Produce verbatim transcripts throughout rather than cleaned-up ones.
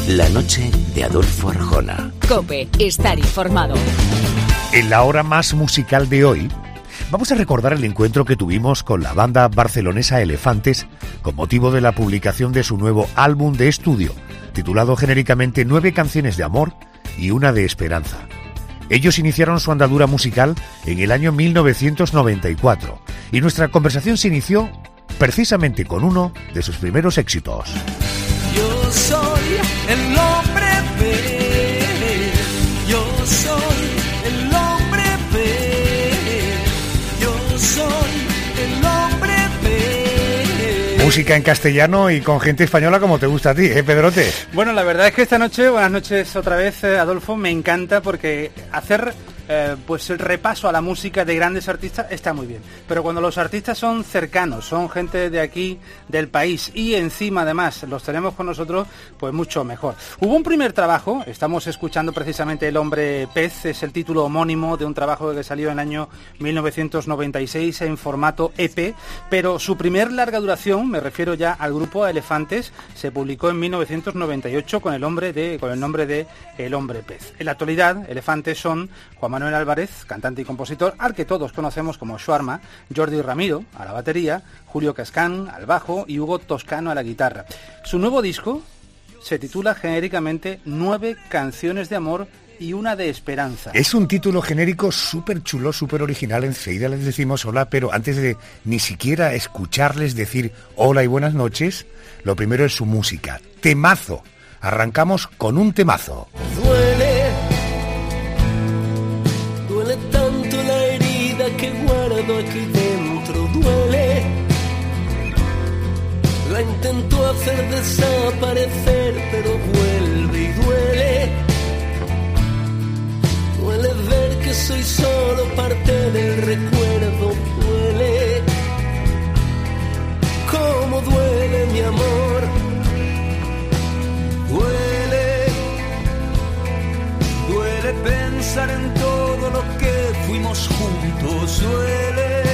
La noche de Adolfo Arjona. COPE, estar informado. En la hora más musical de hoy, vamos a recordar el encuentro que tuvimos con la banda barcelonesa Elefantes con motivo de la publicación de su nuevo álbum de estudio, titulado genéricamente Nueve canciones de amor y una de esperanza. Ellos iniciaron su andadura musical en el año mil novecientos noventa y cuatro y nuestra conversación se inició precisamente con uno de sus primeros éxitos. Yo soy el hombre pez, yo soy el hombre pez, yo soy el hombre pez. Música en castellano y con gente española como te gusta a ti, ¿eh, Pedrote? Bueno, la verdad es que esta noche, buenas noches otra vez, eh, Adolfo, me encanta porque hacer eh, pues el repaso a la música de grandes artistas está muy bien. Pero cuando los artistas son cercanos, son gente de aquí, del país, y encima además los tenemos con nosotros, pues mucho mejor. Hubo un primer trabajo, estamos escuchando precisamente El hombre pez, es el título homónimo de un trabajo que salió en el año mil novecientos noventa y seis en formato E P, pero su primer larga duración, me refiero ya al grupo Elefantes, se publicó en mil novecientos noventa y ocho con el, hombre de, con el nombre de El hombre pez. En la actualidad, Elefantes son Juan Manuel Álvarez, cantante y compositor, al que todos conocemos como Shawarma, Jordi Ramiro a la batería, Julio Cascán al bajo y Hugo Toscano a la guitarra. Su nuevo disco se titula genéricamente Nueve canciones de amor y una de esperanza. Es un título genérico súper chulo, súper original. Enseguida les decimos hola, pero antes de ni siquiera escucharles decir hola y buenas noches, lo primero es su música. Temazo. Arrancamos con un temazo. Duele, duele tanto la herida que guardo aquí dentro, duele. La intento hacer desaparecer, pero vuelve y duele. Duele ver que soy solo parte del recuerdo, duele. Cómo duele mi amor, duele. Duele pensar en todo lo que fuimos juntos, duele.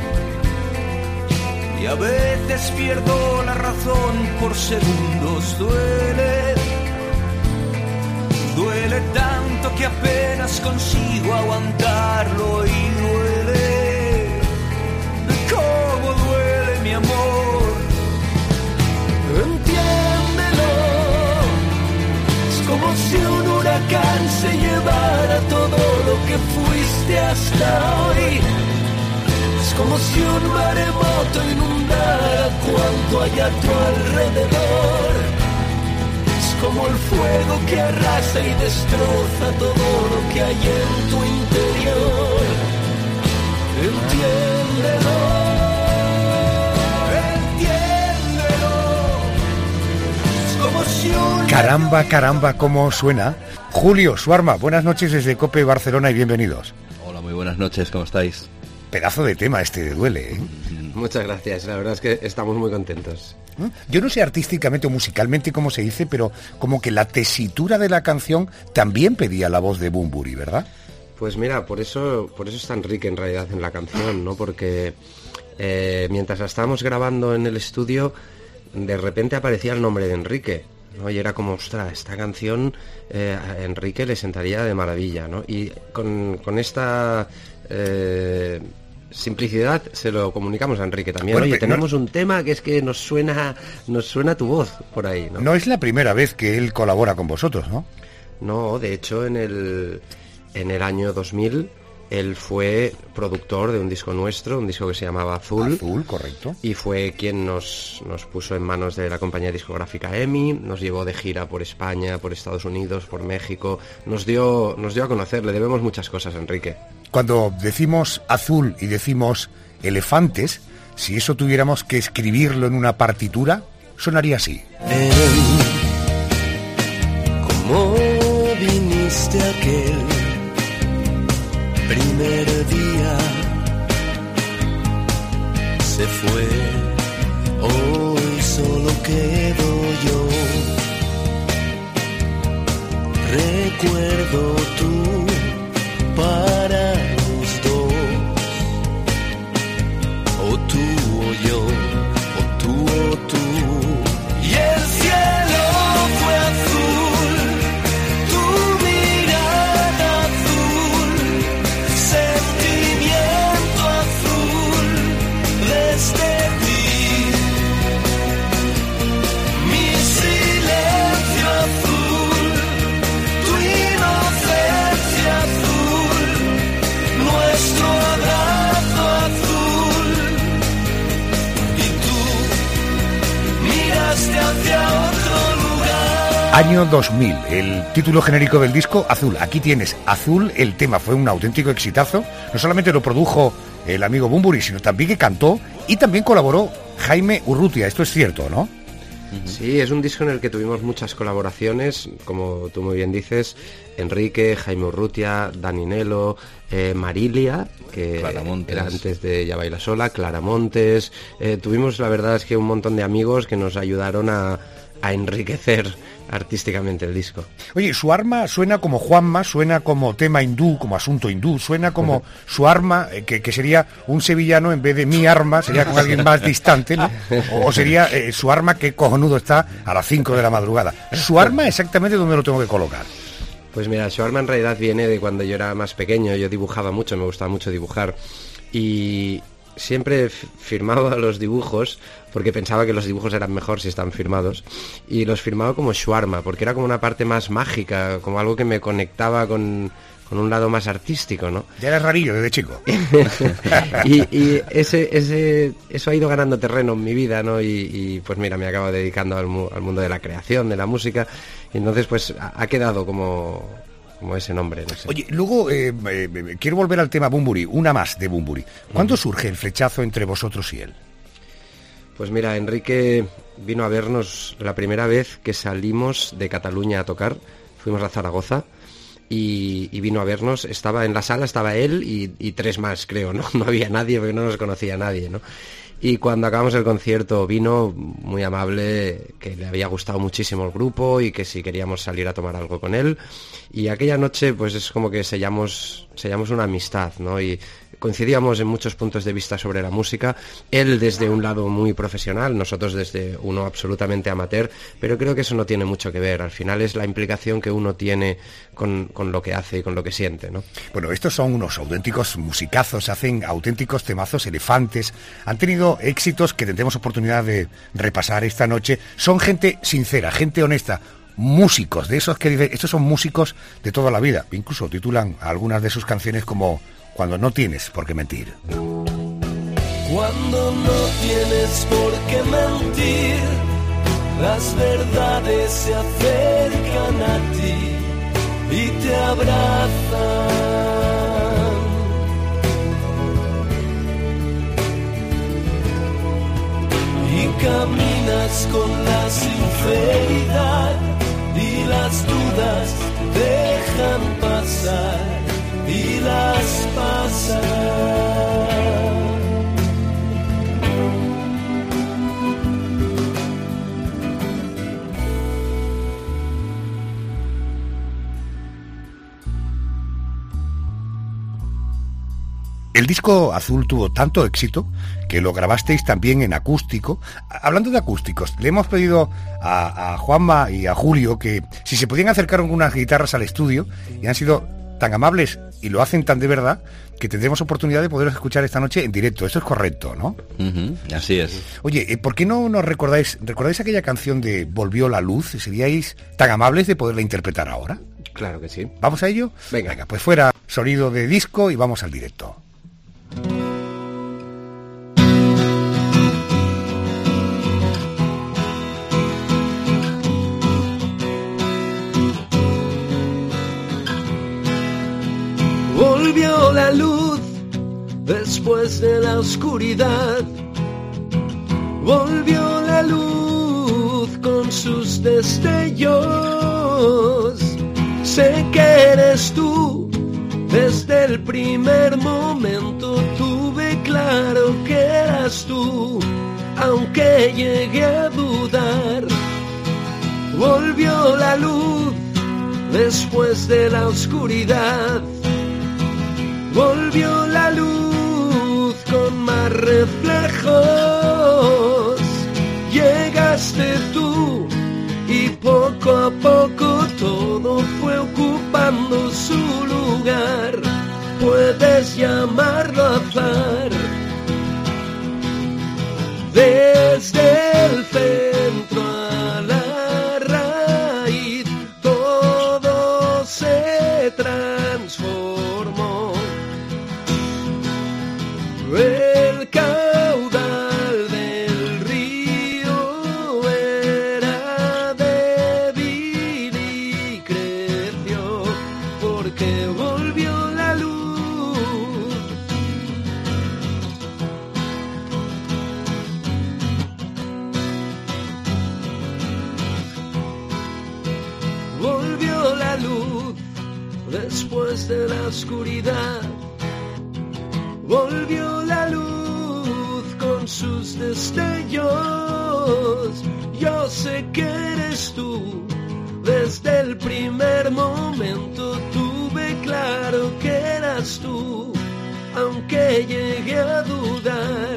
Y a veces pierdo la razón por segundos, duele. Duele tanto que apenas consigo aguantarlo y duele. Cómo duele mi amor. Entiéndelo. Es como si un huracán se llevara todo lo que fuiste hasta hoy. Es como si un maremoto inundara cuanto hay a tu alrededor. Como el fuego que arrasa y destroza todo lo que hay en tu interior. Entiéndelo, entiéndelo. Es como si un... Caramba, caramba, cómo suena. Julio, Shawarma, buenas noches desde COPE Barcelona y bienvenidos. Hola, muy buenas noches, ¿cómo estáis? Pedazo de tema este de Duele, ¿eh? Muchas gracias, la verdad es que estamos muy contentos. Yo no sé artísticamente o musicalmente cómo se dice, pero como que la tesitura de la canción también pedía la voz de Bunbury, ¿verdad? Pues mira, por eso por eso está Enrique en realidad en la canción, ¿no? Porque eh, mientras la estábamos grabando en el estudio, de repente aparecía el nombre de Enrique, ¿no? Y era como, ostras, esta canción eh, a Enrique le sentaría de maravilla, ¿no? Y con, con esta... Eh, simplicidad se lo comunicamos a Enrique también. Bueno, Oye, tenemos no, un tema que es que nos suena nos suena tu voz por ahí, ¿no? No es la primera vez que él colabora con vosotros, ¿no? No, de hecho en el en el año dos mil él fue productor de un disco nuestro, un disco que se llamaba Azul. Azul, correcto. Y fue quien nos, nos puso en manos de la compañía discográfica EMI, nos llevó de gira por España, por Estados Unidos, por México, nos dio nos dio a conocer, le debemos muchas cosas a Enrique. Cuando decimos azul y decimos elefantes, si eso tuviéramos que escribirlo en una partitura, sonaría así. Ven, como viniste aquel primer día, se fue, hoy solo quedo yo. Recuerdo tú para los dos, o tú o yo, o tú o tú. Y el cielo fue azul. Año dos mil, el título genérico del disco, Azul. Aquí tienes Azul, el tema fue un auténtico exitazo. No solamente lo produjo el amigo Bunbury, sino también que cantó y también colaboró Jaime Urrutia. Esto es cierto, ¿no? Sí, es un disco en el que tuvimos muchas colaboraciones, como tú muy bien dices, Enrique, Jaime Urrutia, Dani Nelo, eh, Marilia, que era antes de Ya Baila Sola, Clara Montes. Eh, tuvimos, la verdad es que un montón de amigos que nos ayudaron a, a enriquecer artísticamente el disco. Oye, su arma suena como Juanma, suena como tema hindú, como asunto hindú, suena como uh-huh. su arma, eh, que, que sería un sevillano en vez de mi arma, sería con alguien más distante, ¿no? O, o sería eh, su arma, que cojonudo está, a las cinco de la madrugada. Su arma, exactamente dónde lo tengo que colocar. Pues mira, su arma en realidad viene de cuando yo era más pequeño, yo dibujaba mucho, me gustaba mucho dibujar, y siempre firmaba los dibujos porque pensaba que los dibujos eran mejor si están firmados, y los firmaba como shawarma porque era como una parte más mágica, como algo que me conectaba con, con un lado más artístico, ¿no? Ya eres rarillo desde chico. y y ese, ese, eso ha ido ganando terreno en mi vida, ¿no? Y, y pues mira, me acabo dedicando al, mu- al mundo de la creación, de la música, y entonces pues ha, ha quedado como... como ese nombre, no sé. Oye, luego eh, eh, quiero volver al tema Bunbury, una más de Bunbury. ¿Cuándo uh-huh. surge el flechazo entre vosotros y él? Pues mira, Enrique vino a vernos la primera vez que salimos de Cataluña a tocar, fuimos a Zaragoza y, y vino a vernos, estaba en la sala, estaba él y, y tres más, creo, ¿no? No había nadie porque no nos conocía nadie, ¿no? Y cuando acabamos el concierto vino muy amable, que le había gustado muchísimo el grupo y que si queríamos salir a tomar algo con él. Y aquella noche pues es como que sellamos, sellamos una amistad, ¿no? Y coincidíamos en muchos puntos de vista sobre la música, él desde un lado muy profesional, nosotros desde uno absolutamente amateur, pero creo que eso no tiene mucho que ver, al final es la implicación que uno tiene con, con lo que hace y con lo que siente, ¿no? Bueno, estos son unos auténticos musicazos, hacen auténticos temazos, elefantes, han tenido éxitos que tendremos oportunidad de repasar esta noche, son gente sincera, gente honesta, músicos, de esos que dicen, estos son músicos de toda la vida, incluso titulan algunas de sus canciones como Cuando no tienes por qué mentir. Cuando no tienes por qué mentir, las verdades se acercan a ti y te abrazan. Y caminas con la sinceridad y las dudas dejan pasar y las pasan. El disco Azul tuvo tanto éxito que lo grabasteis también en acústico. Hablando de acústicos, le hemos pedido a, a Juanma y a Julio que si se podían acercar con unas guitarras al estudio, y han sido tan amables y lo hacen tan de verdad que tendremos oportunidad de poderos escuchar esta noche en directo. Eso es correcto, ¿no? Uh-huh, así es. Oye, ¿por qué no nos recordáis, recordáis aquella canción de Volvió la luz? ¿Seríais tan amables de poderla interpretar ahora? Claro que sí. ¿Vamos a ello? Venga. Venga, pues fuera sonido de disco y vamos al directo. Volvió la luz después de la oscuridad. Volvió la luz con sus destellos. Sé que eres tú. Desde el primer momento tuve claro que eras tú, aunque llegué a dudar. Volvió la luz después de la oscuridad. Volvió la luz con más reflejos. Llegaste tú y poco a poco todo fue ocupando su lugar. Puedes llamarlo azar. Desde el centro a la raíz todo se transformó. El caudal del río era débil la luz después de la oscuridad. Volvió la luz con sus destellos. Yo sé que eres tú. Desde el primer momento tuve claro que eras tú, aunque llegué a dudar.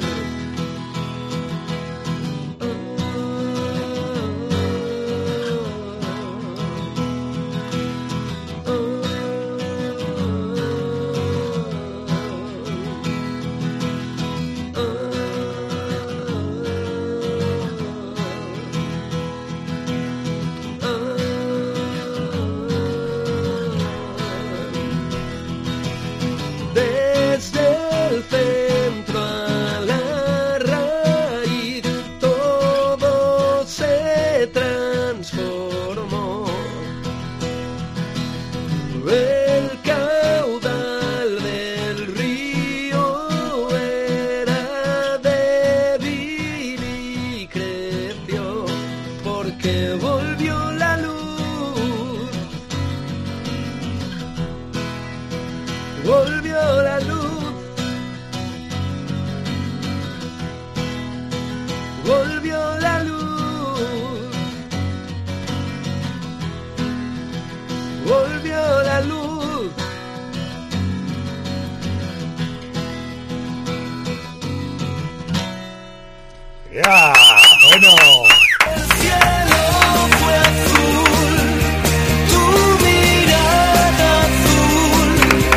¡Ya! ¡Bueno! El cielo fue azul, tu mirada azul,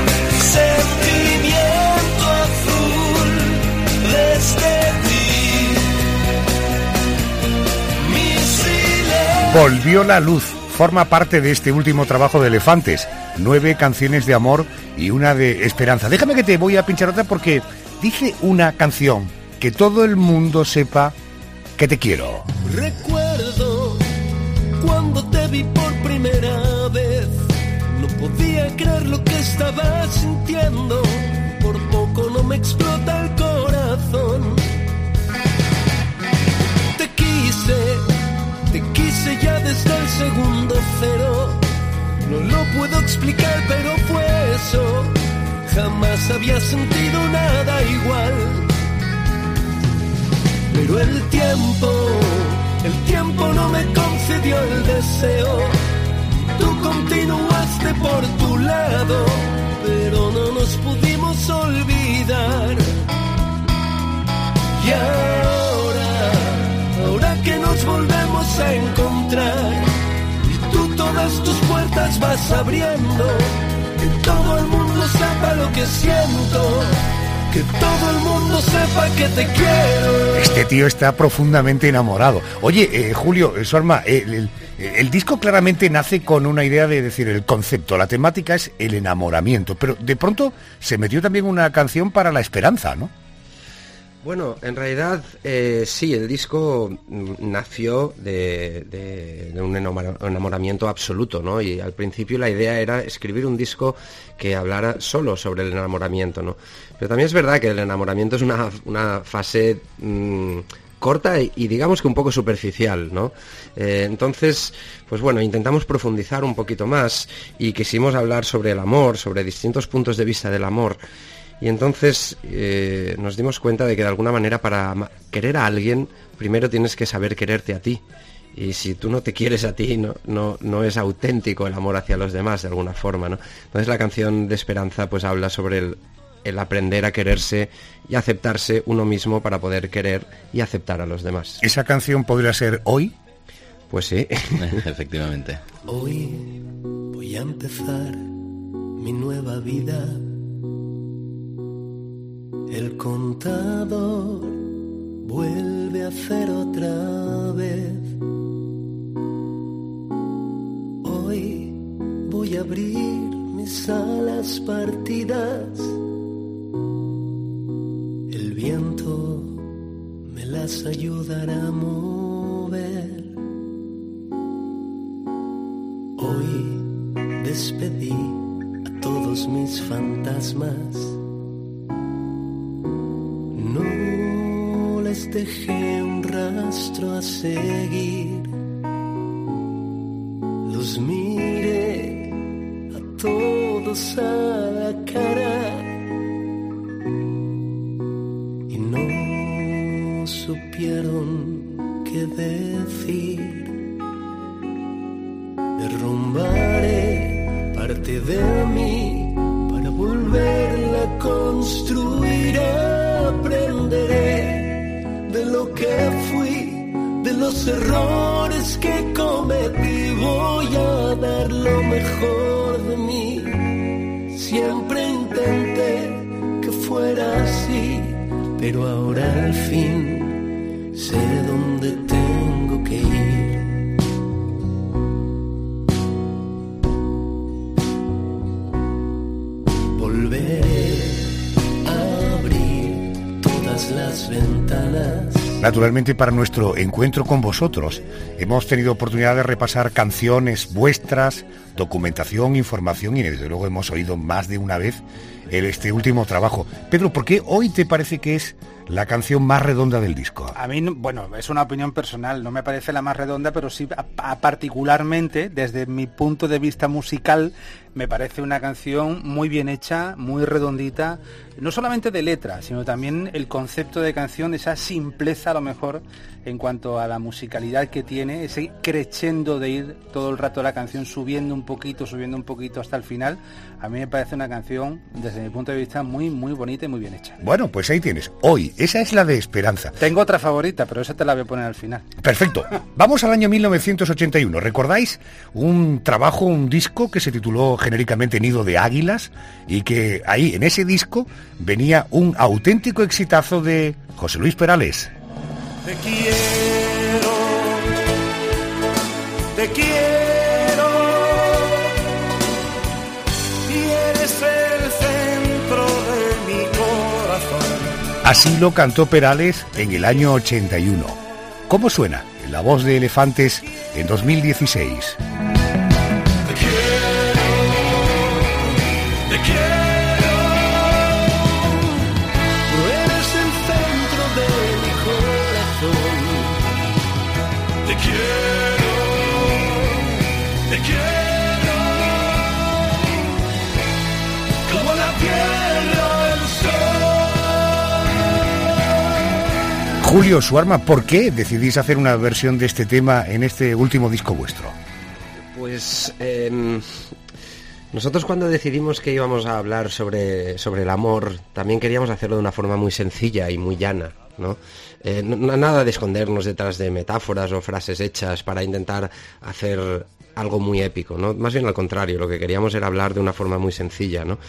sentimiento azul desde ti. Mi silencio. Volvió la luz. Forma parte de este último trabajo de Elefantes. Nueve canciones de amor y una de esperanza. Déjame que te voy a pinchar otra porque dice una canción: que todo el mundo sepa que te quiero. Recuerdo cuando te vi por primera vez. No podía creer lo que estaba sintiendo. Por poco no me explota el corazón. Te quise, te quise ya desde el segundo cero. No lo puedo explicar, pero fue eso. Jamás había sentido nada igual. Pero el tiempo, el tiempo no me concedió el deseo. Tú continuaste por tu lado, pero no nos pudimos olvidar. Y ahora, ahora que nos volvemos a encontrar, y tú todas tus puertas vas abriendo, que todo el mundo sepa lo que siento. Que todo el mundo sepa que te quiero. Este tío está profundamente enamorado. Oye, eh, Julio, eh, Sorma, eh, el, el, el disco claramente nace con una idea de decir, el concepto, la temática es el enamoramiento, pero de pronto se metió también una canción para la esperanza, ¿no? Bueno, en realidad eh, sí, el disco nació de, de, de un enamoramiento absoluto, ¿no? Y al principio la idea era escribir un disco que hablara solo sobre el enamoramiento, ¿no? Pero también es verdad que el enamoramiento es una, una fase mmm, corta y, y digamos que un poco superficial, ¿no? Eh, entonces, pues bueno, intentamos profundizar un poquito más y quisimos hablar sobre el amor, sobre distintos puntos de vista del amor. Y entonces eh, nos dimos cuenta de que de alguna manera para querer a alguien, primero tienes que saber quererte a ti. Y si tú no te quieres a ti, no, no, no es auténtico el amor hacia los demás de alguna forma, ¿no? Entonces la canción de Esperanza pues habla sobre el, el aprender a quererse y aceptarse uno mismo para poder querer y aceptar a los demás. ¿Esa canción podría ser Hoy? Pues sí. Efectivamente. Hoy voy a empezar mi nueva vida. El contador vuelve a hacer otra vez. Hoy voy a abrir mis alas partidas. El viento me las ayudará a mover. Hoy despedí a todos mis fantasmas. No les dejé un rastro a seguir. Los miré besos a la cara y no supieron qué decir. Derrumbaré parte de mí para volverla a construir. Aprenderé de lo que fui, de los errores que cometí. Voy a dar lo mejor de mí. Siempre intenté que fuera así, pero ahora al fin sé dónde tengo que ir. Volveré a abrir todas las ventanas. Naturalmente, para nuestro encuentro con vosotros hemos tenido oportunidad de repasar canciones vuestras, documentación, información y desde luego hemos oído más de una vez el, este último trabajo. Pedro, ¿por qué hoy te parece que es la canción más redonda del disco? A mí, bueno, es una opinión personal, no me parece la más redonda, pero sí a, a particularmente, desde mi punto de vista musical, me parece una canción muy bien hecha, muy redondita, no solamente de letra, sino también el concepto de canción, esa simpleza a lo mejor en cuanto a la musicalidad que tiene, ese crescendo de ir todo el rato la canción subiendo un poquito, subiendo un poquito hasta el final. A mí me parece una canción, desde mi punto de vista, muy, muy bonita y muy bien hecha. Bueno, pues ahí tienes. Hoy, esa es la de Esperanza. Tengo otra favorita, pero esa te la voy a poner al final. Perfecto. Vamos al año mil novecientos ochenta y uno. ¿Recordáis un trabajo, un disco que se tituló genéricamente Nido de Águilas? Y que ahí, en ese disco, venía un auténtico exitazo de José Luis Perales. Te quiero, te quiero, y eres el centro de mi corazón. Así lo cantó Perales en el año ochenta y uno. ¿Cómo suena en la voz de Elefantes en dos mil dieciséis? Te quiero, te quiero. Te quiero, te quiero, como la tierra, el sol. Julio, su arma, ¿por qué decidís hacer una versión de este tema en este último disco vuestro? Pues eh, nosotros cuando decidimos que íbamos a hablar sobre, sobre el amor, también queríamos hacerlo de una forma muy sencilla y muy llana, ¿no? Eh, no, nada de escondernos detrás de metáforas o frases hechas para intentar hacer algo muy épico, ¿no? Más bien al contrario, lo que queríamos era hablar de una forma muy sencilla, ¿no?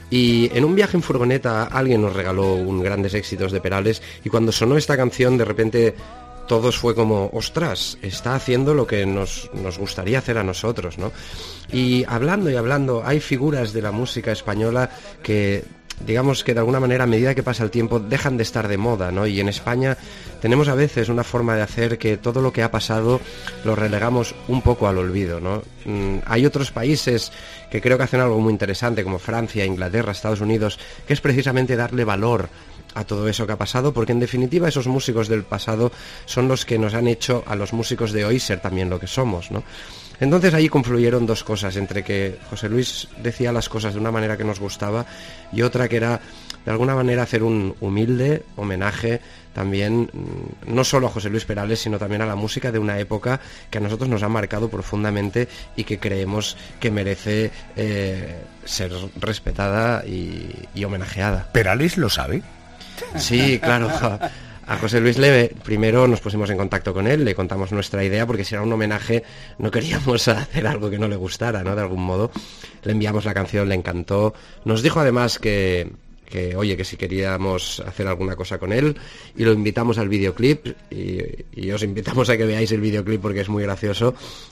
Y en un viaje en furgoneta alguien nos regaló un grandes éxitos de Perales y cuando sonó esta canción de repente todos fue como, ostras, está haciendo lo que nos, nos gustaría hacer a nosotros, ¿no? Y hablando y hablando, hay figuras de la música española que, digamos que de alguna manera a medida que pasa el tiempo dejan de estar de moda, ¿no? Y en España tenemos a veces una forma de hacer que todo lo que ha pasado lo relegamos un poco al olvido, ¿no? Mm, hay otros países que creo que hacen algo muy interesante, como Francia, Inglaterra, Estados Unidos, que es precisamente darle valor a todo eso que ha pasado, porque en definitiva esos músicos del pasado son los que nos han hecho a los músicos de hoy ser también lo que somos, ¿no? Entonces ahí confluyeron dos cosas, entre que José Luis decía las cosas de una manera que nos gustaba y otra que era de alguna manera hacer un humilde homenaje también no solo a José Luis Perales, sino también a la música de una época que a nosotros nos ha marcado profundamente y que creemos que merece eh, ser respetada y, y homenajeada. ¿Perales lo sabe? Sí, claro. A José Luis le primero nos pusimos en contacto con él, le contamos nuestra idea porque si era un homenaje no queríamos hacer algo que no le gustara, ¿no? De algún modo. Le enviamos la canción, le encantó. Nos dijo además que, que oye, que si queríamos hacer alguna cosa con él y lo invitamos al videoclip y, y os invitamos a que veáis el videoclip porque es muy gracioso,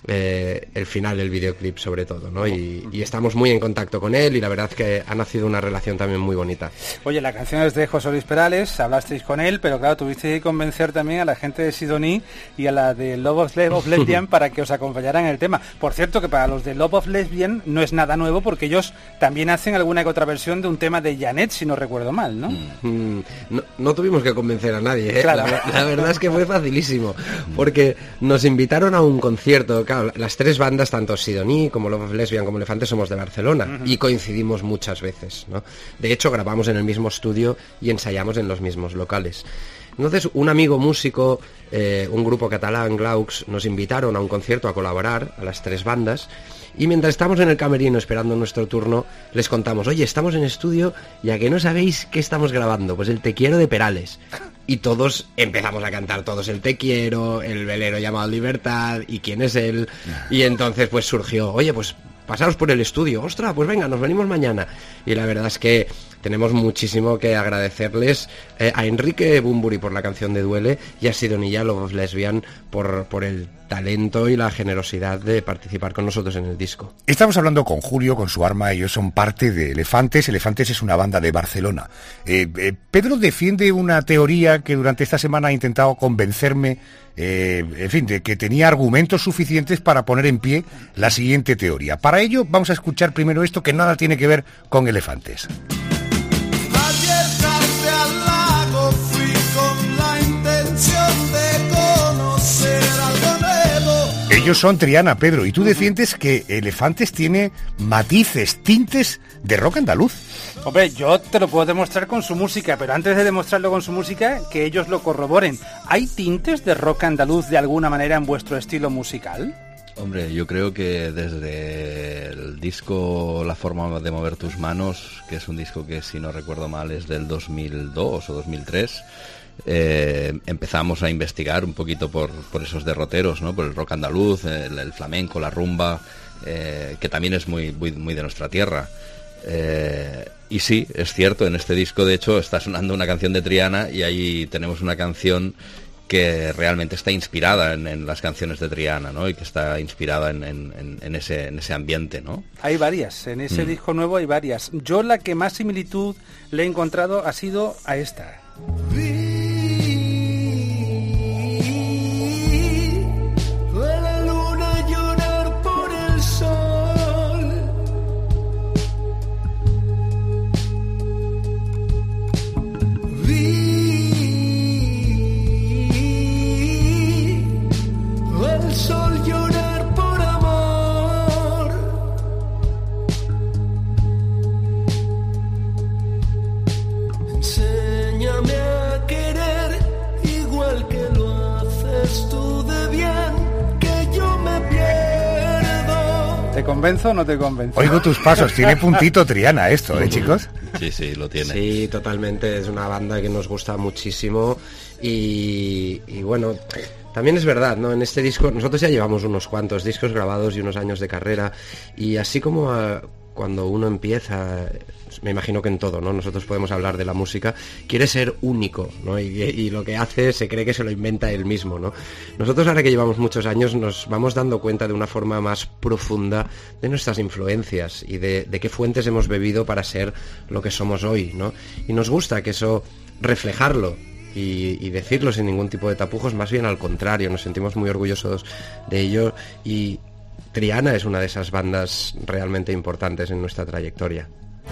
eh, el final del videoclip sobre todo, ¿no? Y, y estamos muy en contacto con él y la verdad que ha nacido una relación también muy bonita. Oye, la canción es de José Luis Perales, hablasteis con él, pero claro, tuvisteis que convencer también a la gente de Sidoní y a la de Love of, Le- of Lesbian para que os acompañaran en el tema. Por cierto, que para los de Love of Lesbian no es nada nuevo porque ellos también hacen alguna que otra versión de un tema de Janet, si si no recuerdo mal, ¿no? Mm, no, no tuvimos que convencer a nadie, ¿eh? Claro. La, la verdad es que fue facilísimo, porque nos invitaron a un concierto. Claro, las tres bandas, tanto Sidoní como Love of Lesbian como Elefante, somos de Barcelona, uh-huh. y coincidimos muchas veces, ¿no? De hecho, grabamos en el mismo estudio y ensayamos en los mismos locales. Entonces, un amigo músico, eh, un grupo catalán, Glaux, nos invitaron a un concierto a colaborar, a las tres bandas, y mientras estamos en el camerino esperando nuestro turno, les contamos, oye, estamos en estudio, y a que no sabéis qué estamos grabando, pues el Te Quiero de Perales. Y todos empezamos a cantar todos el Te Quiero, el velero llamado Libertad, y quién es él, y entonces pues surgió, oye, pues pasaros por el estudio, ostras, pues venga, nos venimos mañana. Y la verdad es que tenemos muchísimo que agradecerles eh, a Enrique Bunbury por la canción de Duele y a Sidoní Love of Lesbian por, por el talento y la generosidad de participar con nosotros en el disco. Estamos hablando con Julio, con su arma, ellos son parte de Elefantes. Elefantes es una banda de Barcelona. Eh, eh, Pedro defiende una teoría que durante esta semana ha intentado convencerme, eh, en fin, de que tenía argumentos suficientes para poner en pie la siguiente teoría. Para ello vamos a escuchar primero esto que nada tiene que ver con Elefantes. Ellos son Triana, Pedro, y tú defiendes que Elefantes tiene matices, tintes de rock andaluz. Hombre, yo te lo puedo demostrar con su música, pero antes de demostrarlo con su música, que ellos lo corroboren. ¿Hay tintes de rock andaluz de alguna manera en vuestro estilo musical? Hombre, yo creo que desde el disco La forma de mover tus manos, que es un disco que, si no recuerdo mal, es del dos mil dos o dos mil tres... Eh, empezamos a investigar un poquito por, por esos derroteros, ¿no? Por el rock andaluz, el, el flamenco, la rumba, eh, que también es muy, muy, muy de nuestra tierra. Eh, y sí, es cierto, en este disco de hecho está sonando una canción de Triana y ahí tenemos una canción que realmente está inspirada en, en las canciones de Triana, ¿no? Y que está inspirada en, en, en, ese, en ese ambiente, ¿no? Hay varias, en ese mm. disco nuevo hay varias. Yo la que más similitud le he encontrado ha sido a esta. ¿Te convenzo o no te convenzo? Oigo tus pasos, tiene puntito Triana esto, ¿eh, chicos? Sí, sí, lo tiene. Sí, totalmente, es una banda que nos gusta muchísimo y, y bueno, también es verdad, ¿no? En este disco, nosotros ya llevamos unos cuantos discos grabados y unos años de carrera, y así como a, cuando uno empieza, me imagino que en todo, ¿no? Nosotros podemos hablar de la música, quiere ser único, ¿no? Y, y lo que hace se cree que se lo inventa él mismo, ¿no? Nosotros ahora que llevamos muchos años nos vamos dando cuenta de una forma más profunda de nuestras influencias y de, de qué fuentes hemos bebido para ser lo que somos hoy, ¿no? Y nos gusta que eso, reflejarlo y, y decirlo sin ningún tipo de tapujos, más bien al contrario, nos sentimos muy orgullosos de ello, y Triana es una de esas bandas realmente importantes en nuestra trayectoria.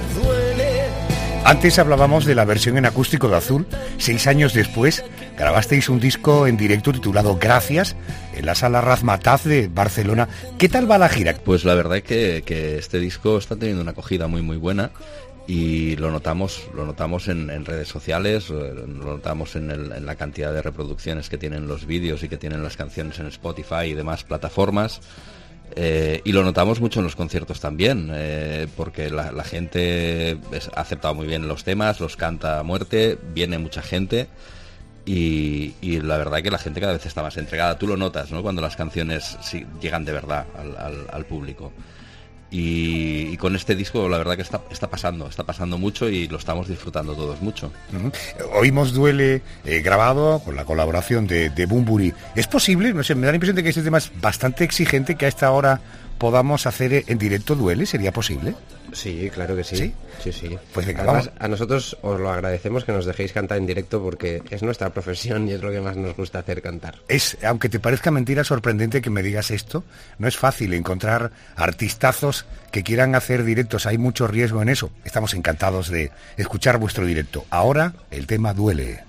Antes hablábamos de la versión en acústico de Azul. Seis años después grabasteis un disco en directo titulado Gracias en la Sala Razmataz de Barcelona. ¿Qué tal va la gira? Pues la verdad es que, que este disco está teniendo una acogida muy muy buena y lo notamos lo notamos en, en redes sociales, lo notamos en, el, en la cantidad de reproducciones que tienen los vídeos y que tienen las canciones en Spotify y demás plataformas. Eh, y lo notamos mucho en los conciertos también, eh, porque la, la gente es, ha aceptado muy bien los temas, los canta a muerte, viene mucha gente y, y la verdad que la gente cada vez está más entregada. Tú lo notas, ¿no? Cuando las canciones sí, llegan de verdad al, al, al público. Y, y con este disco la verdad que está, está pasando, está pasando mucho y lo estamos disfrutando todos mucho. Uh-huh. Oímos Duele eh, grabado con la colaboración de, de Bunbury. ¿Es posible? No sé, me da la impresión de que este tema es bastante exigente, que a esta hora podamos hacer en directo Duele? ¿Sería posible? Sí, claro que sí. ¿Sí? Sí, sí. Pues venga, Además, vamos. a nosotros os lo agradecemos que nos dejéis cantar en directo porque es nuestra profesión y es lo que más nos gusta hacer, cantar. Es, aunque te parezca mentira, sorprendente que me digas esto. No es fácil encontrar artistazos que quieran hacer directos. Hay mucho riesgo en eso. Estamos encantados de escuchar vuestro directo. Ahora, el tema Duele.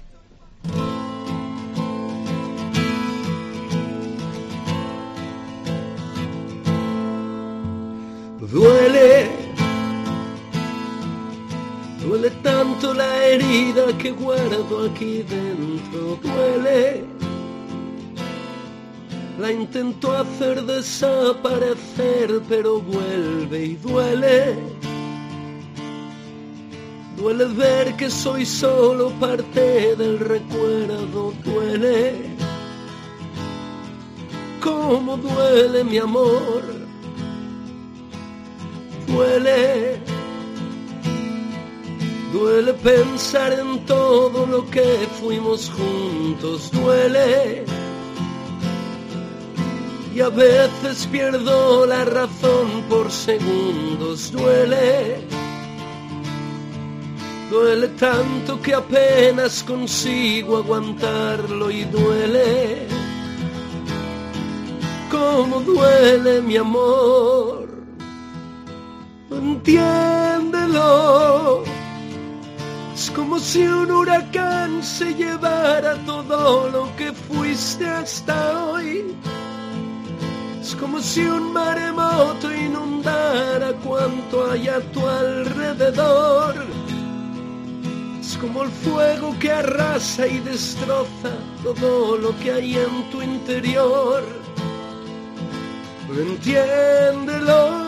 Duele, duele tanto la herida que guardo aquí dentro, duele. La intento hacer desaparecer, pero vuelve y duele. Duele ver que soy solo parte del recuerdo, duele. Cómo duele mi amor. Duele, duele pensar en todo lo que fuimos juntos, duele. Y a veces pierdo la razón por segundos, duele. Duele tanto que apenas consigo aguantarlo y duele. Cómo duele mi amor. Entiéndelo, es como si un huracán se llevara todo lo que fuiste hasta hoy. Es como si un maremoto inundara cuanto hay a tu alrededor. Es como el fuego que arrasa y destroza todo lo que hay en tu interior. Entiéndelo.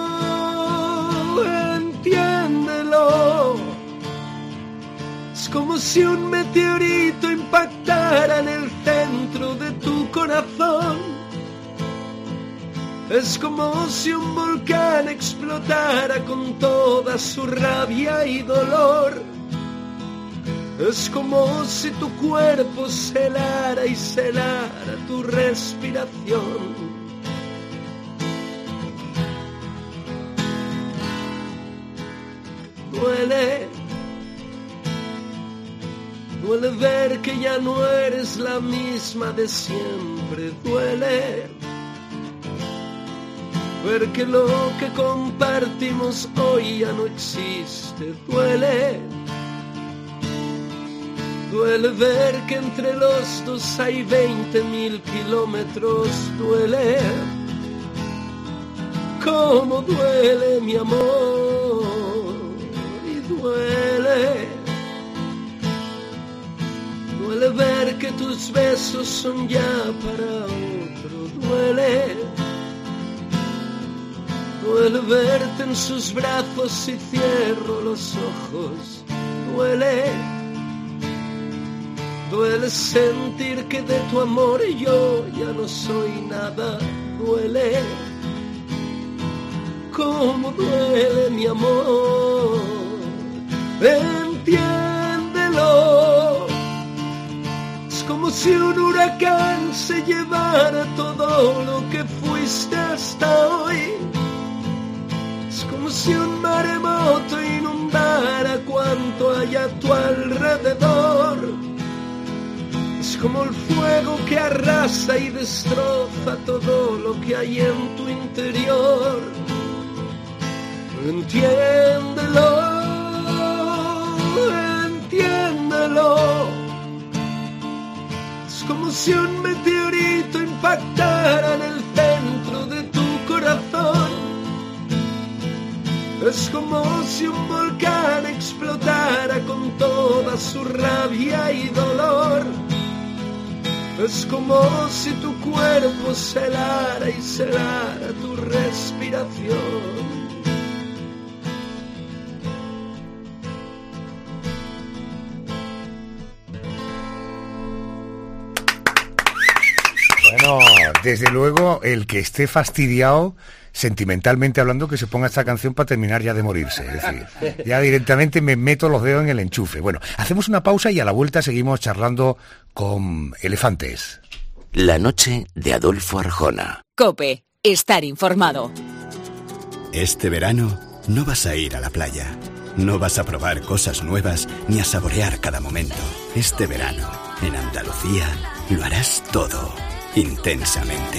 Entiéndelo, es como si un meteorito impactara en el centro de tu corazón. Es como si un volcán explotara con toda su rabia y dolor. Es como si tu cuerpo se helara y se helara tu respiración. Duele, duele ver que ya no eres la misma de siempre, duele ver que lo que compartimos hoy ya no existe, duele, duele ver que entre los dos hay veinte mil kilómetros, duele, cómo duele mi amor. Duele, duele ver que tus besos son ya para otro, duele, duele verte en sus brazos y cierro los ojos, duele, duele sentir que de tu amor yo ya no soy nada, duele, cómo duele mi amor. Entiéndelo, es como si un huracán se llevara todo lo que fuiste hasta hoy. Es como si un maremoto inundara cuanto hay a tu alrededor. Es como el fuego que arrasa y destroza todo lo que hay en tu interior. Entiéndelo. Entiéndelo, es como si un meteorito impactara en el centro de tu corazón. Es como si un volcán explotara con toda su rabia y dolor. Es como si tu cuerpo se helara y se helara tu respiración. Bueno, desde luego, el que esté fastidiado, sentimentalmente hablando, que se ponga esta canción para terminar ya de morirse. Es decir, ya directamente me meto los dedos en el enchufe. Bueno, hacemos una pausa y a la vuelta seguimos charlando con Elefantes. La noche de Adolfo Arjona. COPE. estar informado. Este verano no vas a ir a la playa, no vas a probar cosas nuevas ni a saborear cada momento. Este verano, en Andalucía, lo harás todo intensamente.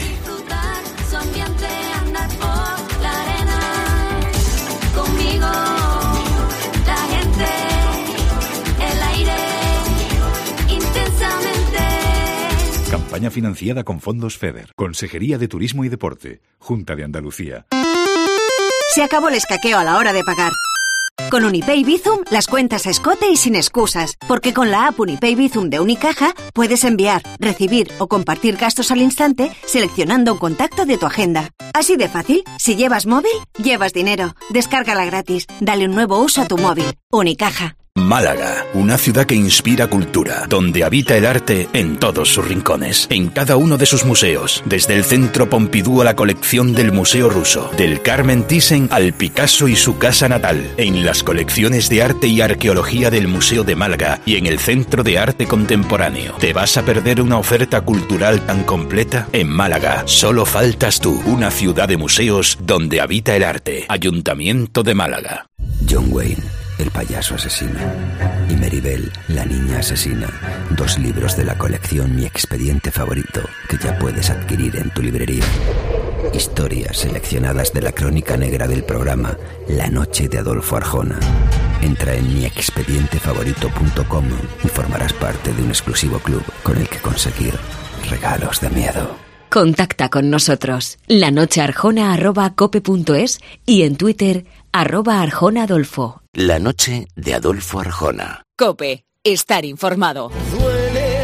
Conmigo, la gente, el aire, intensamente. Campaña financiada con fondos FEDER, Consejería de Turismo y Deporte, Junta de Andalucía. Se acabó el escaqueo a la hora de pagar. Con Unipay Bizum, las cuentas a escote y sin excusas, porque con la app Unipay Bizum de Unicaja puedes enviar, recibir o compartir gastos al instante seleccionando un contacto de tu agenda. Así de fácil, si llevas móvil, llevas dinero. Descárgala gratis, dale un nuevo uso a tu móvil. Unicaja. Málaga, una ciudad que inspira cultura, donde habita el arte en todos sus rincones, en cada uno de sus museos, desde el Centro Pompidou a la colección del Museo Ruso, del Carmen Thyssen al Picasso y su casa natal, en las colecciones de arte y arqueología del Museo de Málaga y en el Centro de Arte Contemporáneo. ¿Te vas a perder una oferta cultural tan completa? En Málaga, solo faltas tú, una ciudad de museos donde habita el arte. Ayuntamiento de Málaga. John Wayne, el payaso asesino, y Maribel, la niña asesina, dos libros de la colección Mi expediente favorito que ya puedes adquirir en tu librería. Historias seleccionadas de la crónica negra del programa La noche de Adolfo Arjona. Entra en mi expediente favorito punto com y formarás parte de un exclusivo club con el que conseguir regalos de miedo. Contacta con nosotros. lanochearjona arroba cope punto es y en Twitter arroba Arjona Adolfo. La noche de Adolfo Arjona. Cope, estar informado. Duele,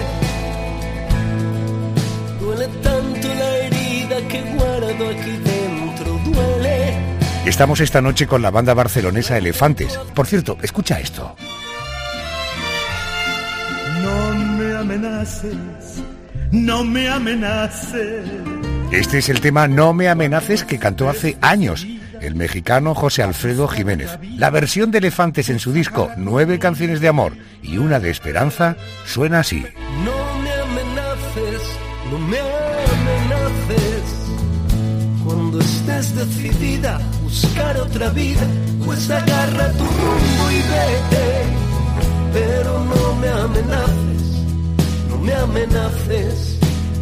duele tanto la herida que guardo aquí dentro, duele. Estamos esta noche con la banda barcelonesa Elefantes. Por cierto, escucha esto. No me amenaces, no me amenaces. Este es el tema No me amenaces que cantó hace años el mexicano José Alfredo Jiménez. La versión de Elefantes en su disco Nueve canciones de amor y una de esperanza suena así. No me amenaces, no me amenaces. Cuando estés decidida a buscar otra vida, pues agarra tu rumbo y vete. Pero no me amenaces, no me amenaces.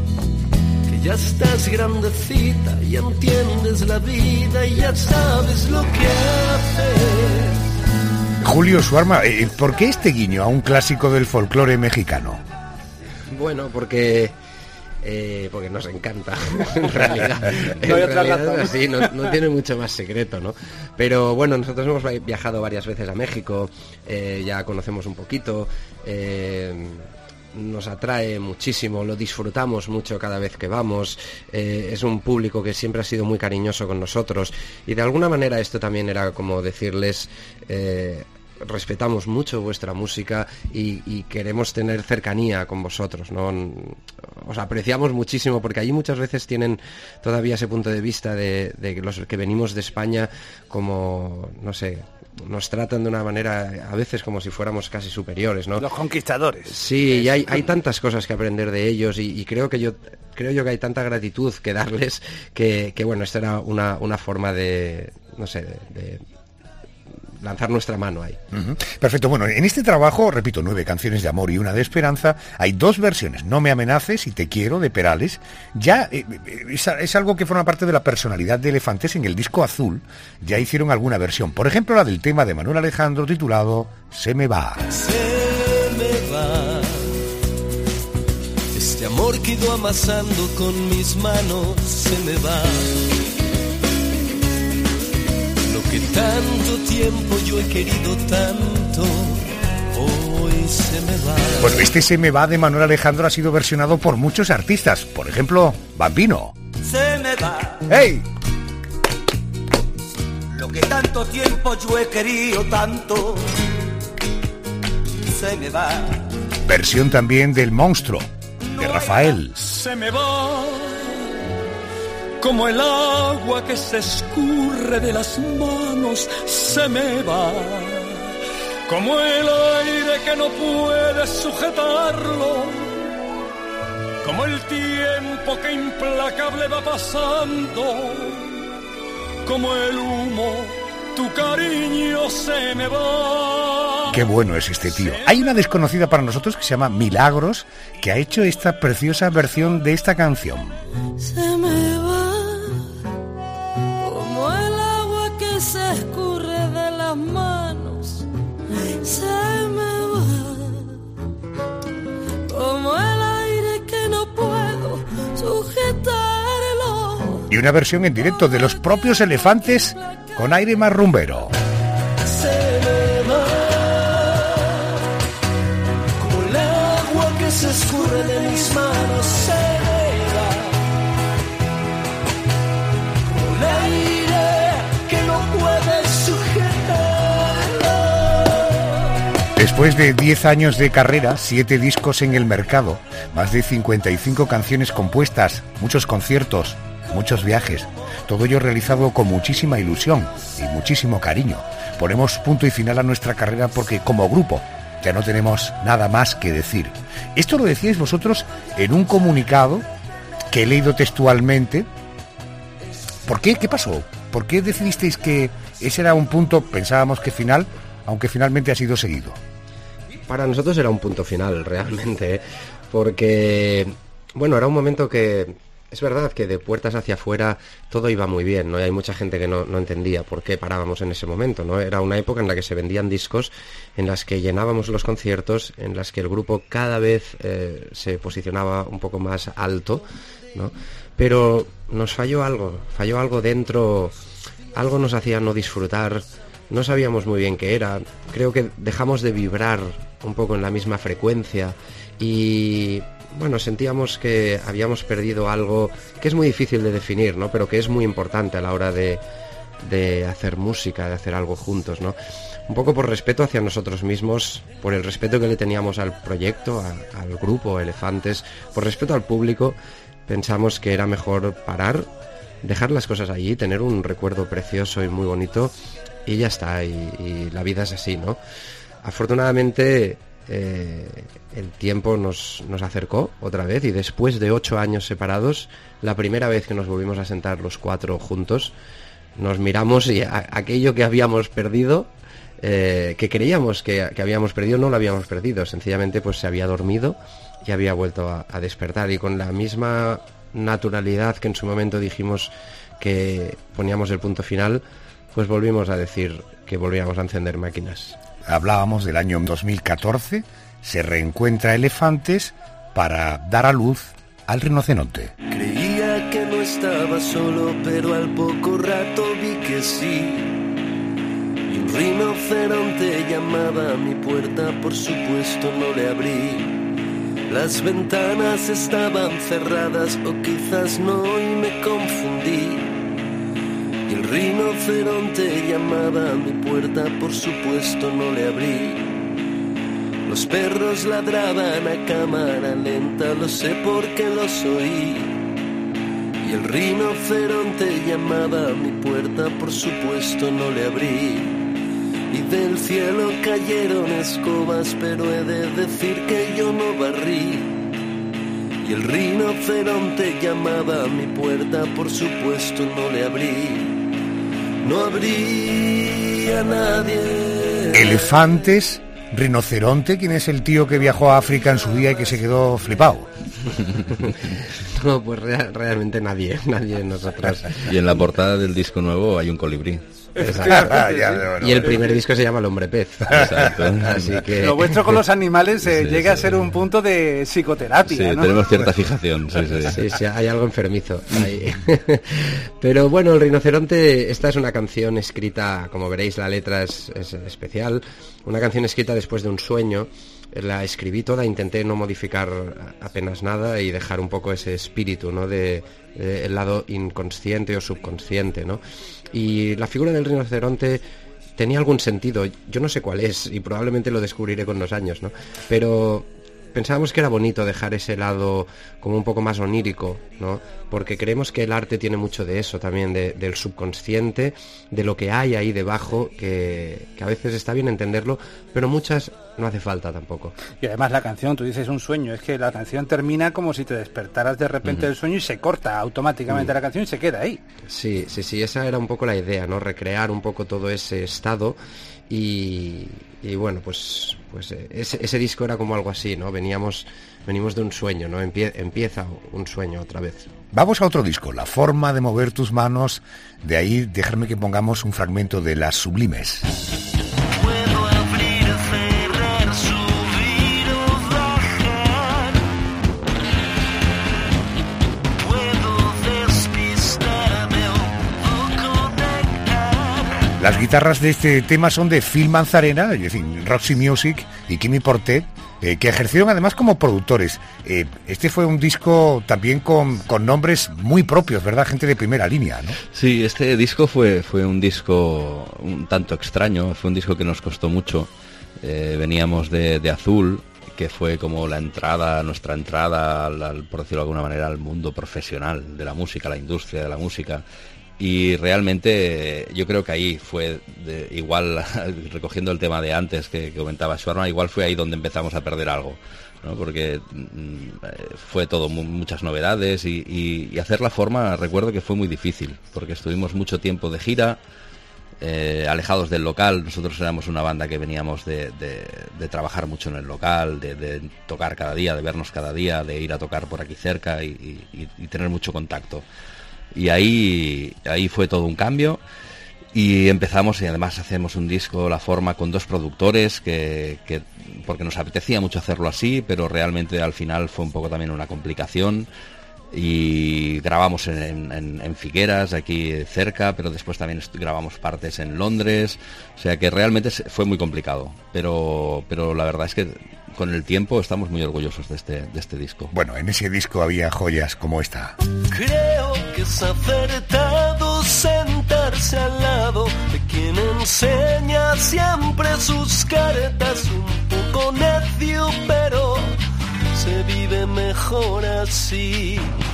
Ya estás grandecita, ya entiendes la vida y ya sabes lo que haces. Julio Suarma, ¿por qué este guiño a un clásico del folclore mexicano? Bueno, porque eh, porque nos encanta, en realidad. No hay en otra realidad razón. es así, no, no tiene mucho más secreto, ¿no? Pero bueno, nosotros hemos viajado varias veces a México, eh, ya conocemos un poquito. Eh, nos atrae muchísimo, lo disfrutamos mucho cada vez que vamos, eh, es un público que siempre ha sido muy cariñoso con nosotros y de alguna manera esto también era como decirles eh, respetamos mucho vuestra música y, y queremos tener cercanía con vosotros, ¿no? Os apreciamos muchísimo porque allí muchas veces tienen todavía ese punto de vista de, de los que venimos de España como, no sé, nos tratan de una manera a veces como si fuéramos casi superiores, ¿no? Los conquistadores. Sí, y hay, hay tantas cosas que aprender de ellos y, y creo que yo creo yo que hay tanta gratitud que darles que, que bueno, esta era una, una forma de, no sé, de, de lanzar nuestra mano ahí. Uh-huh. Perfecto, bueno, en este trabajo, repito, nueve canciones de amor y una de esperanza, hay dos versiones, No me amenaces y Te quiero, de Perales. Ya eh, es, es algo que forma parte de la personalidad de Elefantes. En el disco azul ya hicieron alguna versión, por ejemplo la del tema de Manuel Alejandro titulado Se me va. Se me va este amor que he ido amasando con mis manos, se me va. Que tanto tiempo yo he querido tanto, hoy se me va. Bueno, este Se me va de Manuel Alejandro ha sido versionado por muchos artistas, por ejemplo, Bambino. Se me va. ¡Hey! Lo que tanto tiempo yo he querido tanto, se me va. Versión también del Monstruo, de Rafael. Se me va. Como el agua que se escurre de las manos, se me va. Como el aire que no puede sujetarlo. como el tiempo que implacable va pasando, como el humo, tu cariño se me va. Qué bueno es este tío. Hay una desconocida para nosotros que se llama Milagros, que ha hecho esta preciosa versión de esta canción. Se me va como el agua que se escurre de las manos. Se me va como el aire que no puedo sujetarlo. Y una versión en directo de los propios Elefantes con aire más rumbero. Se me va como el agua que se escurre de mis manos. Se me va como el aire que no puede sujetarlo. Después de diez años de carrera, siete discos en el mercado, más de cincuenta y cinco canciones compuestas, muchos conciertos, muchos viajes, todo ello realizado con muchísima ilusión y muchísimo cariño. Ponemos punto y final a nuestra carrera porque como grupo ya no tenemos nada más que decir. Esto lo decíais vosotros en un comunicado que he leído textualmente. ¿Por qué? ¿Qué pasó? ¿Por qué decidisteis que ese era un punto, pensábamos que final, aunque finalmente ha sido seguido? Para nosotros era un punto final, realmente, ¿eh? Porque, bueno, era un momento que... Es verdad que de puertas hacia afuera todo iba muy bien, ¿no? Y hay mucha gente que no, no entendía por qué parábamos en ese momento, ¿no? Era una época en la que se vendían discos, en las que llenábamos los conciertos, en las que el grupo cada vez eh, se posicionaba un poco más alto, ¿no? Pero nos falló algo, falló algo dentro, algo nos hacía no disfrutar, no sabíamos muy bien qué era, creo que dejamos de vibrar un poco en la misma frecuencia y... Bueno, sentíamos que habíamos perdido algo que es muy difícil de definir, ¿no? Pero que es muy importante a la hora de, de hacer música, de hacer algo juntos, ¿no? Un poco por respeto hacia nosotros mismos, por el respeto que le teníamos al proyecto, a, al grupo Elefantes, por respeto al público, pensamos que era mejor parar, dejar las cosas allí, tener un recuerdo precioso y muy bonito y ya está, y, y la vida es así, ¿no? Afortunadamente... Eh, el tiempo nos, nos acercó otra vez y después de ocho años separados, la primera vez que nos volvimos a sentar los cuatro juntos, nos miramos y a, aquello que habíamos perdido, eh, que creíamos que, que habíamos perdido, no lo habíamos perdido, sencillamente pues se había dormido y había vuelto a, a despertar, y con la misma naturalidad que en su momento dijimos que poníamos el punto final, pues volvimos a decir que volvíamos a encender máquinas. Hablábamos del año dos mil catorce, se reencuentra Elefantes para dar a luz al Rinoceronte. Creía que no estaba solo, pero al poco rato vi que sí. Y un rinoceronte llamaba a mi puerta, por supuesto no le abrí. Las ventanas estaban cerradas, o quizás no, y me confundí. Y el rinoceronte llamaba a mi puerta, por supuesto no le abrí. Los perros ladraban a cámara lenta, lo sé porque los oí. Y el rinoceronte llamaba a mi puerta, por supuesto no le abrí. Y del cielo cayeron escobas, pero he de decir que yo no barrí. Y el rinoceronte llamaba a mi puerta, por supuesto no le abrí. No habría nadie. Elefantes, Rinoceronte, ¿quién es el tío que viajó a África en su día y que se quedó flipado? No, pues real, realmente nadie, nadie de nosotros. Y en la portada del disco nuevo hay un colibrí. Exacto. Y el primer disco se llama El Hombre Pez. Exacto. Así que... Lo vuestro con los animales eh, sí, llega sí, a ser un punto de psicoterapia, sí, ¿no? tenemos cierta fijación. Sí, sí. Sí, sí, hay algo enfermizo ahí. Pero bueno, El Rinoceronte, esta es una canción escrita, como veréis, la letra es, es especial. Una canción escrita después de un sueño. La escribí toda, intenté no modificar apenas nada y dejar un poco ese espíritu, ¿no? De, de el lado inconsciente o subconsciente, ¿no? Y la figura del rinoceronte tenía algún sentido, yo no sé cuál es y probablemente lo descubriré con los años, ¿no? Pero pensábamos que era bonito dejar ese lado como un poco más onírico, ¿no? Porque creemos que el arte tiene mucho de eso también, de, del subconsciente, de lo que hay ahí debajo, que, que a veces está bien entenderlo, pero muchas no hace falta tampoco. Y además la canción, tú dices un sueño, es que la canción termina como si te despertaras de repente uh-huh. del sueño y se corta automáticamente uh-huh. la canción y se queda ahí. Sí, sí, sí, esa era un poco la idea, ¿no? Recrear un poco todo ese estado y, y bueno, pues, pues ese, ese disco era como algo así, ¿no? Veníamos, venimos de un sueño, ¿no? Empie, empieza un sueño otra vez. Vamos a otro disco, La forma de mover tus manos. De ahí, dejarme que pongamos un fragmento de Las Sublimes. Puedo abrir, cerrar, subir o bajar. Puedo despistarme o conectar. Las guitarras de este tema son de Phil Manzarena, es decir, Roxy Music y Kimi Portet, eh, que ejercieron además como productores. Eh, este fue un disco también con, con nombres muy propios, ¿verdad? Gente de primera línea, ¿no? Sí, este disco fue, fue un disco un tanto extraño, fue un disco que nos costó mucho. Eh, veníamos de, de Azul, que fue como la entrada, nuestra entrada, al, al, por decirlo de alguna manera, al mundo profesional de la música, la industria de la música. Y realmente yo creo que ahí fue, de, igual recogiendo el tema de antes que, que comentaba Shawarma, igual fue ahí donde empezamos a perder algo, ¿no? Porque mm, fue todo mu- muchas novedades y, y, y hacer la forma, recuerdo que fue muy difícil, porque estuvimos mucho tiempo de gira, eh, alejados del local. Nosotros éramos una banda que veníamos de, de, de trabajar mucho en el local, de, de tocar cada día, de vernos cada día, de ir a tocar por aquí cerca y, y, y tener mucho contacto. Y ahí, ahí fue todo un cambio y empezamos, y además hacemos un disco, La Forma, con dos productores, que, que porque nos apetecía mucho hacerlo así, pero realmente al final fue un poco también una complicación, y grabamos en, en, en Figueras, aquí cerca, pero después también grabamos partes en Londres, o sea que realmente fue muy complicado, pero, pero la verdad es que con el tiempo estamos muy orgullosos de este, de este disco. Bueno, en ese disco había joyas como esta. Creo que es acertado sentarse al lado de quien enseña siempre sus cartas, un poco necio, pero se vive mejor así.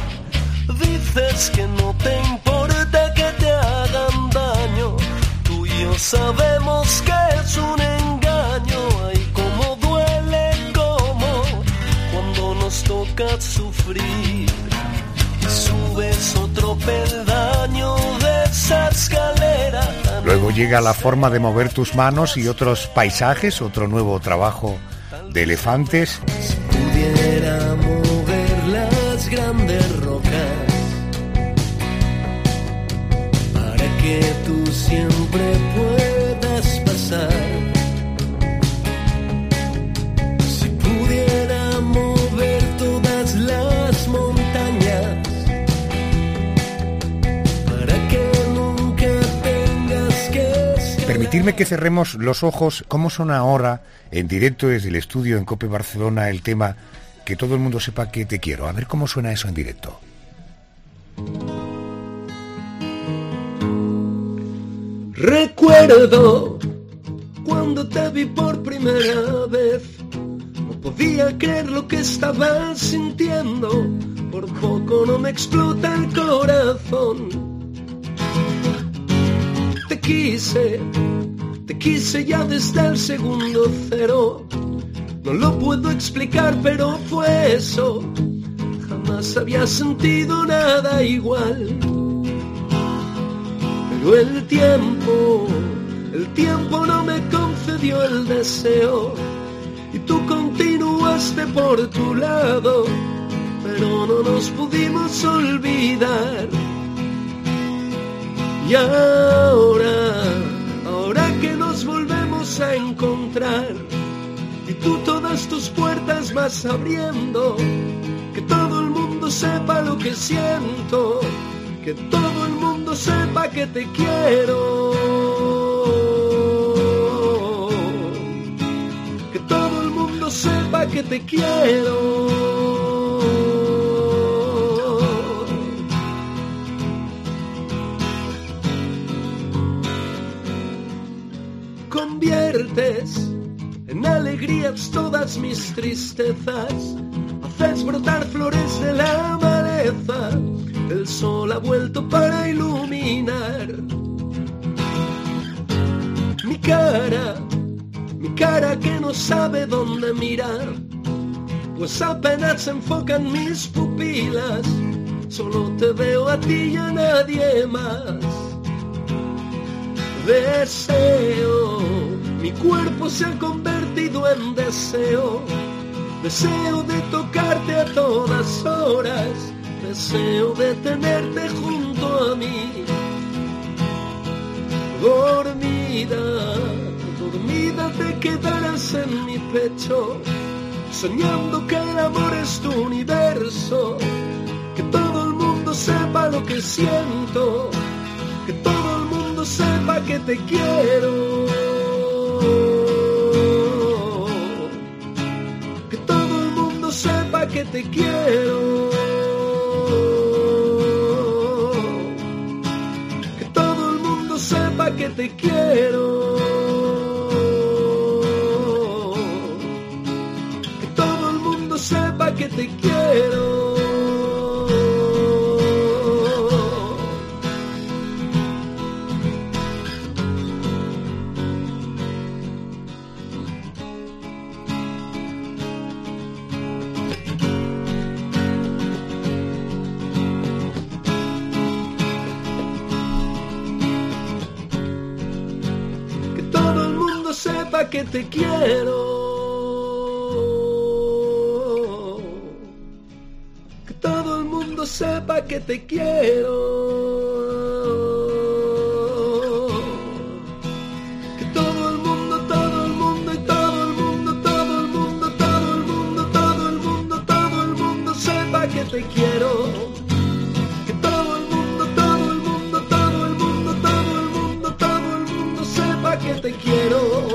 Dices que no te importa que te hagan daño, tú y yo sabemos que es un engaño. Ay, cómo duele, cómo cuando nos toca sufrir. Y subes otro peldaño de esa escalera. Luego llega La Forma de mover tus manos y otros paisajes, otro nuevo trabajo de Elefantes. Si pudiera mover las grandes rocas para que tú siempre puedas pasar. Si pudiera mover todas las montañas para que nunca tengas que... Permitirme que cerremos los ojos. ¿Cómo suena ahora en directo desde el estudio en Cope Barcelona el tema Que todo el mundo sepa que te quiero? A ver cómo suena eso en directo. Recuerdo cuando te vi por primera vez, no podía creer lo que estaba sintiendo, por poco no me explota el corazón. Te quise, te quise ya desde el segundo cero, no lo puedo explicar pero fue eso, jamás había sentido nada igual. Pero el tiempo, el tiempo no me concedió el deseo y tú continuaste por tu lado, pero no nos pudimos olvidar. Y ahora, ahora que nos volvemos a encontrar y tú todas tus puertas vas abriendo, que todo el mundo sepa lo que siento, que todo el mundo sepa que te quiero, que todo el mundo sepa que te quiero. Conviertes en alegrías todas mis tristezas, haces brotar flores de la maleza, el sol ha vuelto para iluminar mi cara, mi cara que no sabe dónde mirar, pues apenas se enfocan mis pupilas, solo te veo a ti y a nadie más. Deseo, mi cuerpo se ha convertido en deseo, deseo de tocarte a todas horas, deseo de tenerte junto a mí. Dormida, dormida te quedarás en mi pecho, soñando que el amor es tu universo, que todo el mundo sepa lo que siento, que todo el mundo sepa que te quiero, que todo el mundo sepa que te quiero, que todo el mundo sepa que te quiero, que todo el mundo sepa que te quiero. Sepa que te quiero, que todo el mundo sepa que te quiero, que todo el mundo, todo el mundo y todo el mundo, todo el mundo, todo el mundo, todo el mundo, todo el mundo sepa que te quiero, que todo el mundo, todo el mundo, todo el mundo, todo el mundo, todo el mundo sepa que te quiero.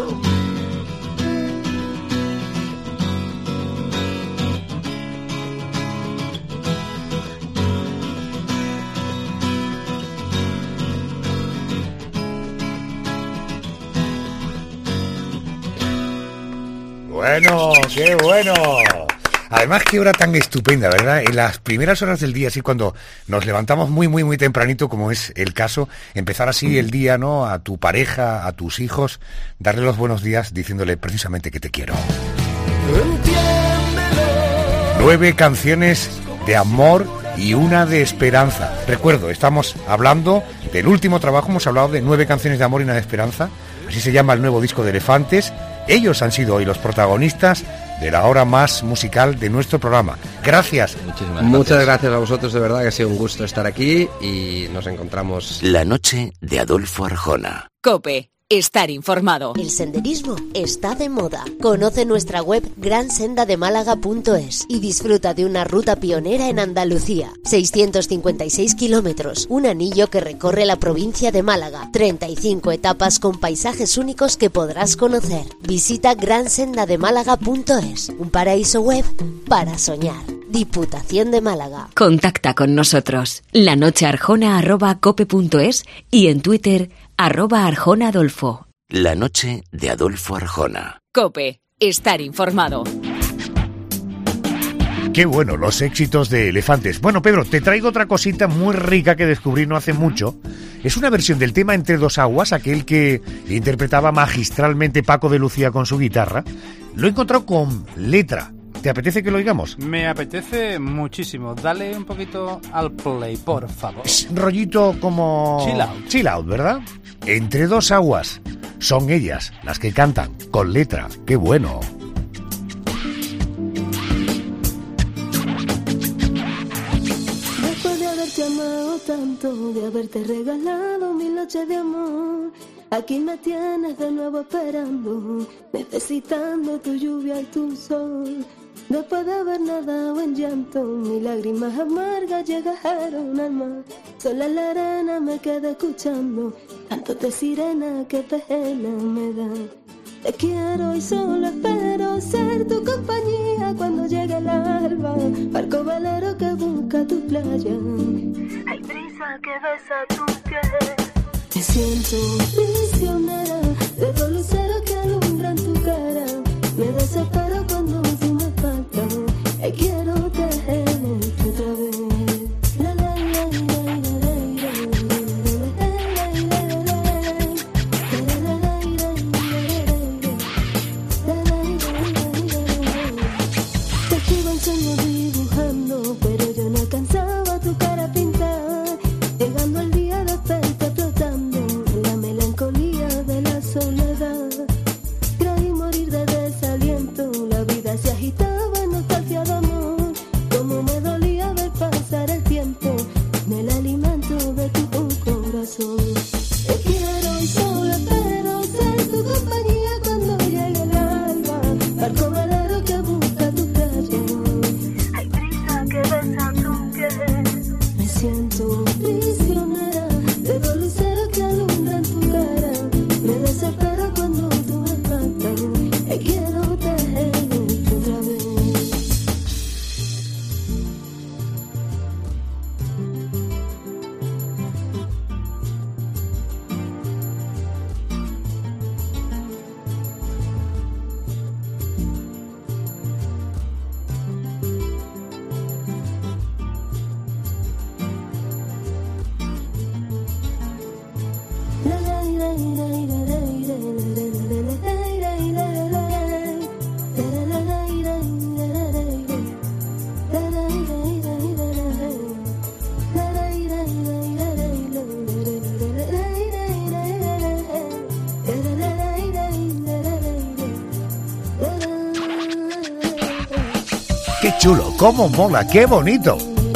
Bueno, qué bueno. Además, qué hora tan estupenda, ¿verdad? En las primeras horas del día, así cuando nos levantamos muy, muy, muy tempranito, como es el caso, empezar así el día, ¿no? A tu pareja, a tus hijos, darle los buenos días diciéndole precisamente que te quiero. Nueve canciones de amor y una de esperanza. Recuerdo, estamos hablando del último trabajo, hemos hablado de nueve canciones de amor y una de esperanza. Así se llama el nuevo disco de Elefantes. Ellos han sido hoy los protagonistas de la hora más musical de nuestro programa. Gracias. Muchísimas gracias. Muchas gracias a vosotros, de verdad que ha sido un gusto estar aquí y nos encontramos. La noche de Adolfo Arjona. COPE. Estar informado. El senderismo está de moda. Conoce nuestra web gran senda de málaga punto es y disfruta de una ruta pionera en Andalucía. seiscientos cincuenta y seis kilómetros, un anillo que recorre la provincia de Málaga. treinta y cinco etapas con paisajes únicos que podrás conocer. Visita gran senda de málaga punto es, un paraíso web para soñar. Diputación de Málaga. Contacta con nosotros. lanochearjona arroba cope punto es y en Twitter arroba Arjona Adolfo. La noche de Adolfo Arjona. COPE. Estar informado. Qué bueno, los éxitos de Elefantes. Bueno, Pedro, te traigo otra cosita muy rica que descubrí no hace mucho. Es una versión del tema Entre dos aguas, aquel que interpretaba magistralmente Paco de Lucía con su guitarra. Lo he encontrado con letra. ¿Te apetece que lo oigamos? Me apetece muchísimo. Dale un poquito al play, por favor. Es rollito como... Chill out. Chill out, ¿verdad? Entre dos aguas. Son ellas las que cantan con letra. ¡Qué bueno! Después de haberte amado tanto, de haberte regalado mil noches de amor, aquí me tienes de nuevo esperando, necesitando tu lluvia y tu sol. Después de haber nadado en llanto, mis lágrimas amargas llegaron al mar. Sola en la arena me quedé escuchando, cantos de sirena que pena me da. Te quiero y solo espero ser tu compañía cuando llegue el alba, barco velero que busca tu playa. Hay brisa que besa tu piel. Me siento prisionera de dos luceros que alumbran tu cara. Me desespero cuando tú me faltas. Y quiero tenerte otra vez. La, la, la, la, la, la, la, la, la, la, la, la, la, la, la, la, la, la, la, la, ¡Qué chulo! ¡Cómo mola! ¡Qué bonito!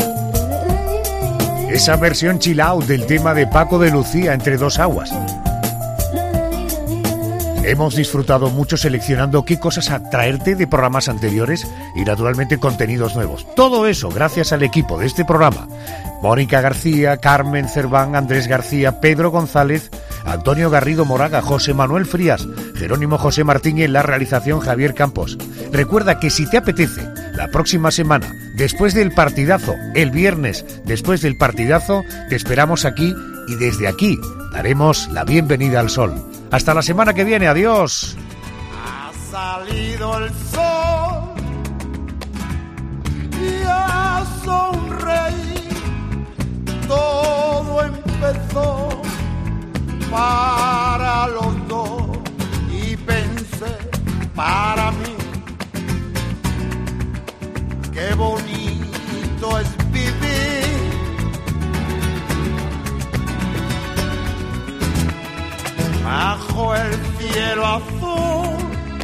Esa versión chill out del tema de Paco de Lucía, Entre dos aguas. Hemos disfrutado mucho seleccionando qué cosas atraerte de programas anteriores y naturalmente contenidos nuevos. Todo eso gracias al equipo de este programa. Mónica García, Carmen Cerván, Andrés García, Pedro González, Antonio Garrido Moraga, José Manuel Frías, Jerónimo José Martín y en la realización Javier Campos. Recuerda que si te apetece, la próxima semana, después del partidazo, el viernes, después del partidazo, te esperamos aquí y desde aquí daremos la bienvenida al sol. Hasta la semana que viene, adiós. Ha salido el sol y a sonreír, todo empezó para los dos y pensé para mí, qué bonito es vivir. Bajo el cielo azul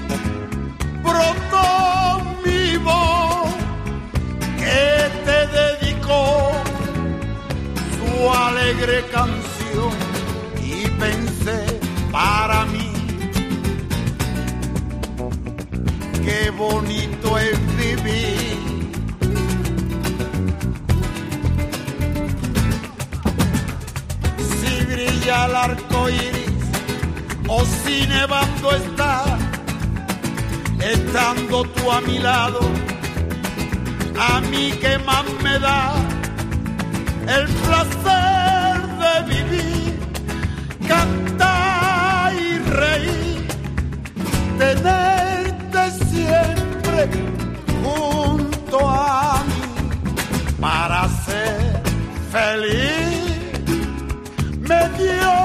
brotó mi voz que te dedicó su alegre canción y pensé para mí, qué bonito es vivir. Si brilla el arco iris o si nevando está, estando tú a mi lado, a mí que más me da el placer de vivir, cantar y reír, tenerte siempre junto a mí para ser feliz. Me dio